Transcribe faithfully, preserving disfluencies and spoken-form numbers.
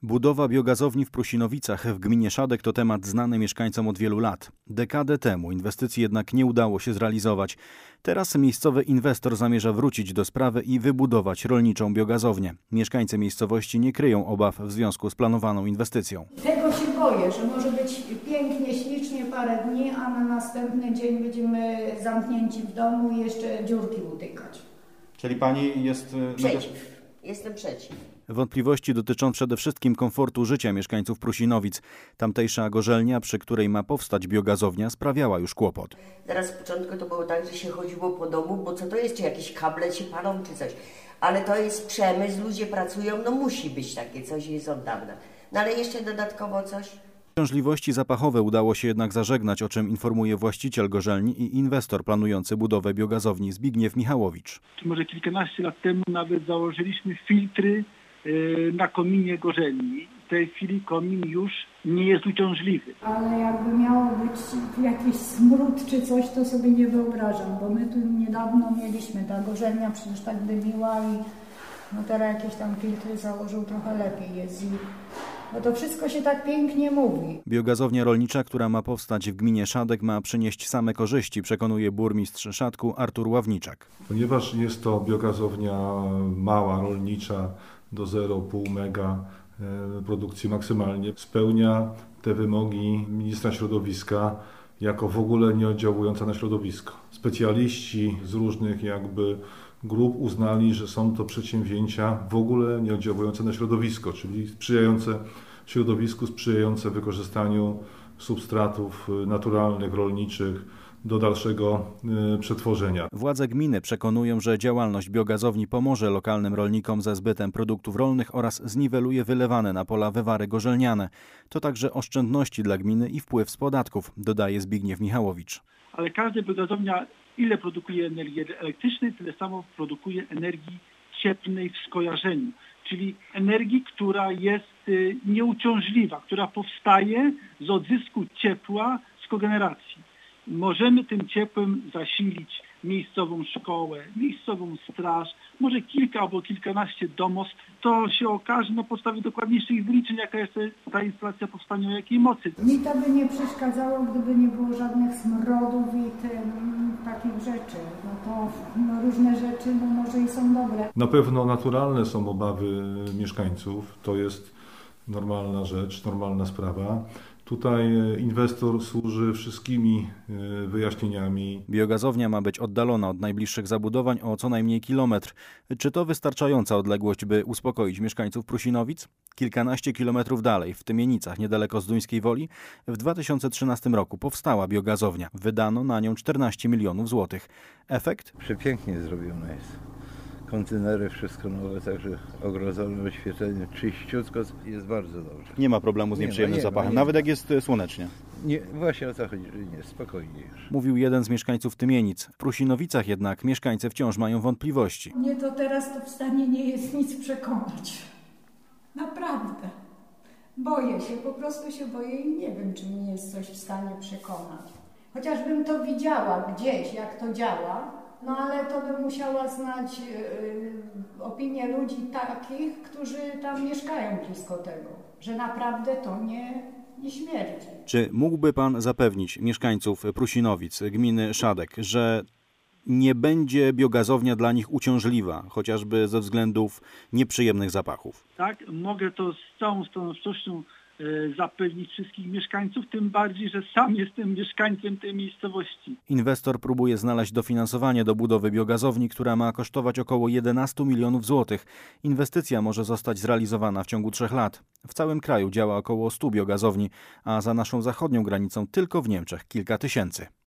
Budowa biogazowni w Prusinowicach w gminie Szadek to temat znany mieszkańcom od wielu lat. Dekadę temu inwestycji jednak nie udało się zrealizować. Teraz miejscowy inwestor zamierza wrócić do sprawy i wybudować rolniczą biogazownię. Mieszkańcy miejscowości nie kryją obaw w związku z planowaną inwestycją. Tego się boję, że może być pięknie, ślicznie parę dni, a na następny dzień będziemy zamknięci w domu i jeszcze dziurki utykać. Czyli pani jest... Przeciw. Jestem przeciw. Wątpliwości dotyczą przede wszystkim komfortu życia mieszkańców Prusinowic. Tamtejsza gorzelnia, przy której ma powstać biogazownia, sprawiała już kłopot. Zaraz z początku to było tak, że się chodziło po domu, bo co to jest, czy jakieś kable się palą, czy coś. Ale to jest przemysł, ludzie pracują, no musi być takie coś, jest od dawna. No ale jeszcze dodatkowo coś... Uciążliwości zapachowe udało się jednak zażegnać, o czym informuje właściciel gorzelni i inwestor planujący budowę biogazowni Zbigniew Michałowicz. Może kilkanaście lat temu nawet założyliśmy filtry na kominie gorzelni. W tej chwili komin już nie jest uciążliwy. Ale jakby miało być jakiś smród czy coś, to sobie nie wyobrażam, bo my tu niedawno mieliśmy, ta gorzelnia przecież tak dymiła i no teraz jakieś tam filtry założył, trochę lepiej jest. I no to wszystko się tak pięknie mówi. Biogazownia rolnicza, która ma powstać w gminie Szadek, ma przynieść same korzyści, przekonuje burmistrz Szadku Artur Ławniczak. Ponieważ jest to biogazownia mała, rolnicza, do zero przecinek pięć mega produkcji maksymalnie, spełnia te wymogi ministra środowiska jako w ogóle nie oddziałująca na środowisko. Specjaliści z różnych jakby grup uznali, że są to przedsięwzięcia w ogóle nie oddziałujące na środowisko, czyli sprzyjające środowisku, sprzyjające wykorzystaniu substratów naturalnych, rolniczych do dalszego przetworzenia. Władze gminy przekonują, że działalność biogazowni pomoże lokalnym rolnikom ze zbytem produktów rolnych oraz zniweluje wylewane na pola wywary gorzelniane. To także oszczędności dla gminy i wpływ z podatków, dodaje Zbigniew Michałowicz. Ale każda biogazownia ile produkuje energii elektrycznej, tyle samo produkuje energii cieplnej w skojarzeniu. Czyli energii, która jest nieuciążliwa, która powstaje z odzysku ciepła z kogeneracji. Możemy tym ciepłem zasilić miejscową szkołę, miejscową straż, może kilka albo kilkanaście domostw. To się okaże na podstawie dokładniejszych wyliczeń, jaka jest ta instalacja powstania, o jakiej mocy. Mi to by nie przeszkadzało, gdyby nie było żadnych smrodów i tym, takich rzeczy. No to no różne rzeczy no może i są dobre. Na pewno naturalne są obawy mieszkańców. To jest normalna rzecz, normalna sprawa. Tutaj inwestor służy wszystkimi wyjaśnieniami. Biogazownia ma być oddalona od najbliższych zabudowań o co najmniej kilometr. Czy to wystarczająca odległość, by uspokoić mieszkańców Prusinowic? Kilkanaście kilometrów dalej, w Tymienicach, niedaleko Zduńskiej Woli, w dwa tysiące trzynastym roku powstała biogazownia. Wydano na nią czternaście milionów złotych. Efekt? Przepięknie zrobione jest. Kontenery, wszystko nowe, także ogrodzone, oświetlenie, czyściutko, jest bardzo dobrze. Nie ma problemu z nieprzyjemnym nie ma, nie zapachem, ma, nawet ma. jak jest słonecznie. Nie, właśnie o to chodzi, nie, spokojnie już. Mówił jeden z mieszkańców Tymienic. W Prusinowicach jednak mieszkańcy wciąż mają wątpliwości. Mnie to teraz to w stanie nie jest nic przekonać. Naprawdę. Boję się, po prostu się boję i nie wiem, czy mnie jest coś w stanie przekonać. Chociażbym to widziała gdzieś, jak to działa, no ale to bym musiała znać yy, opinię ludzi takich, którzy tam mieszkają blisko tego, że naprawdę to nie, nie śmierdzi. Czy mógłby pan zapewnić mieszkańców Prusinowic, gminy Szadek, że nie będzie biogazownia dla nich uciążliwa, chociażby ze względów nieprzyjemnych zapachów? Tak, mogę to z całą stanowczością zapewnić wszystkich mieszkańców, tym bardziej, że sam jestem mieszkańcem tej miejscowości. Inwestor próbuje znaleźć dofinansowanie do budowy biogazowni, która ma kosztować około jedenaście milionów złotych. Inwestycja może zostać zrealizowana w ciągu trzech lat. W całym kraju działa około stu biogazowni, a za naszą zachodnią granicą tylko w Niemczech kilka tysięcy.